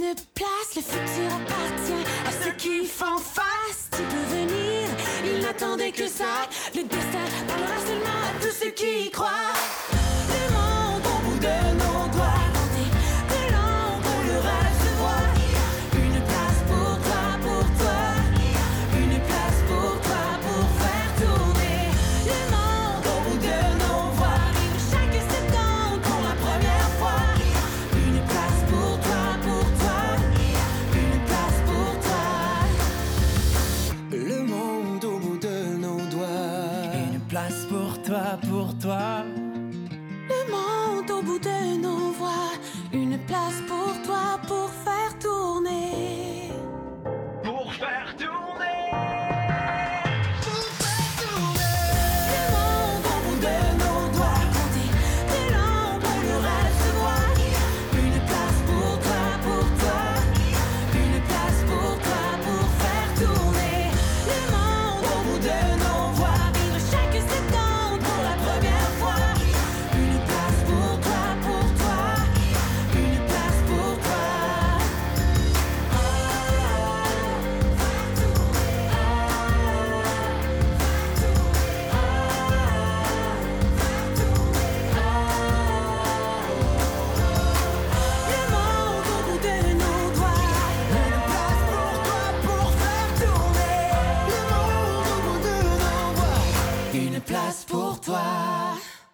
de place, le futur appartient à ceux qui font face. Tu peux venir, ils n'attendaient que ça. Le destin parlera seulement à tous ceux qui y croient. Le monde au bout de nos doigts, tenter de l'ombre pour le recevoir. Une place pour toi, pour toi. Une place pour toi, pour faire tourner le monde au bout de nos voix. Vivre chaque seconde pour la première fois. Une place pour toi, pour toi. Une place pour toi. Le monde au bout de nos doigts. Une place pour toi, pour toi.